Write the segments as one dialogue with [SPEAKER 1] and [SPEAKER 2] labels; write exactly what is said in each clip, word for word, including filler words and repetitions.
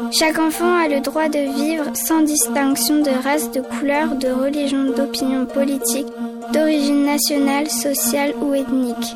[SPEAKER 1] Chaque enfant a le droit de vivre sans distinction de race, de couleur, de religion, d'opinion politique, d'origine nationale, sociale ou ethnique.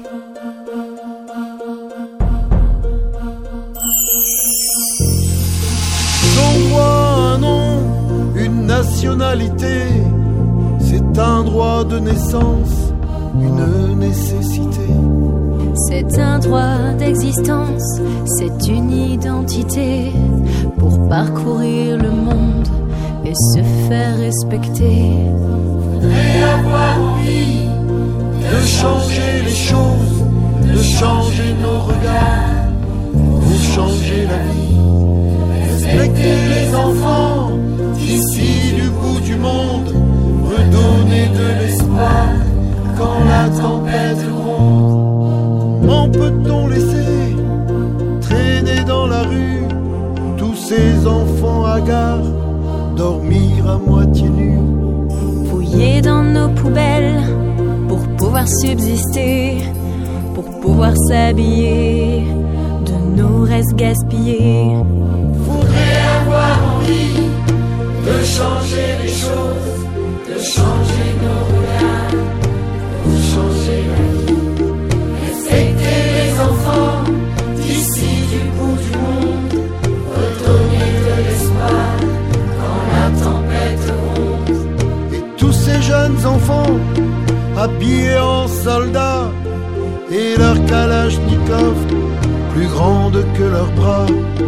[SPEAKER 2] Son droit, un nom, une nationalité, c'est un droit de naissance, une nécessité.
[SPEAKER 3] C'est un droit d'existence, c'est une identité pour parcourir le monde et se faire respecter.
[SPEAKER 2] Faudrait avoir envie de changer les choses, de changer nos regards, pour changer la vie. Respecter les enfants d'ici du bout du monde, redonner de l'espoir quand la tempête gronde. Comment peut-on laisser traîner dans la rue tous ces enfants hagards, dormir à moitié nus?
[SPEAKER 3] Fouiller dans nos poubelles pour pouvoir subsister, pour pouvoir s'habiller, de nos restes gaspillés.
[SPEAKER 2] Faudrait avoir envie de changer les choses, de changer nos regards, pour changer la vie. Respecter les enfants d'ici du bout du monde, redonner de l'espoir quand la tempête ronde. Et tous ces jeunes enfants habillés en soldats et leur kalachnikov plus grande que leurs bras,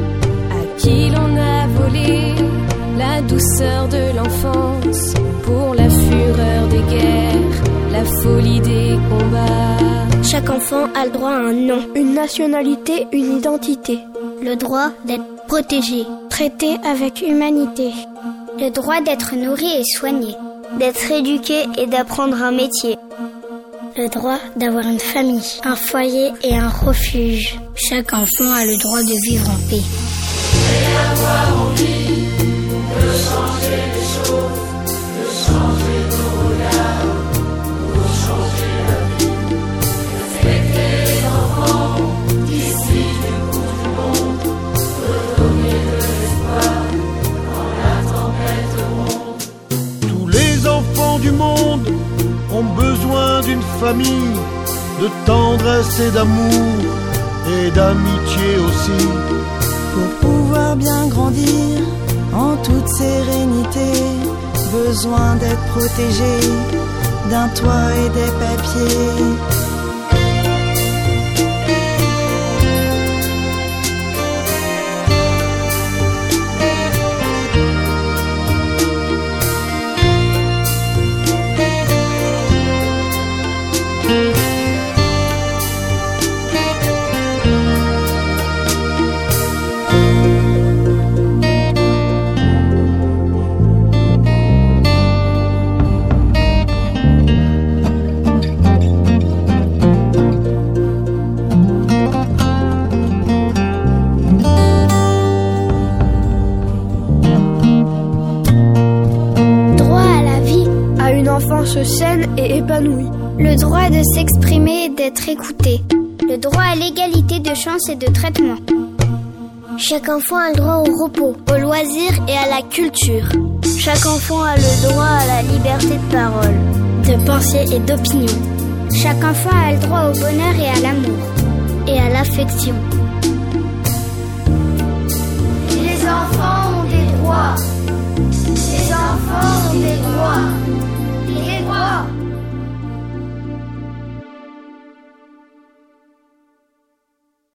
[SPEAKER 3] à qui l'on a volé la douceur de l'enfance pour la fureur des guerres, la folie des combats.
[SPEAKER 4] Chaque enfant a le droit à un nom, une nationalité, une identité.
[SPEAKER 5] Le droit d'être protégé,
[SPEAKER 1] traité avec humanité.
[SPEAKER 5] Le droit d'être nourri et soigné,
[SPEAKER 4] d'être éduqué et d'apprendre un métier.
[SPEAKER 5] Le droit d'avoir une famille,
[SPEAKER 4] un foyer et un refuge.
[SPEAKER 5] Chaque enfant a le droit de vivre en paix.
[SPEAKER 2] Et avoir envie de changer les choses, de changer nos regards, pour changer la vie. Respecter les enfants d'ici du bout du monde, redonner de l'espoir quand la tempête monte. Tous les enfants du monde ont besoin d'une famille, de tendresse et d'amour, et d'amitié aussi.
[SPEAKER 6] Pour pouvoir bien grandir en toute sérénité, besoin d'être protégé d'un toit et des papiers.
[SPEAKER 1] Saine et épanouie.
[SPEAKER 5] Le droit de s'exprimer et d'être écouté. Le droit à l'égalité de chance et de traitement.
[SPEAKER 4] Chaque enfant a le droit au repos, au loisir et à la culture.
[SPEAKER 5] Chaque enfant a le droit à la liberté de parole,
[SPEAKER 4] de pensée et d'opinion.
[SPEAKER 5] Chaque enfant a le droit au bonheur et à l'amour,
[SPEAKER 4] et à l'affection.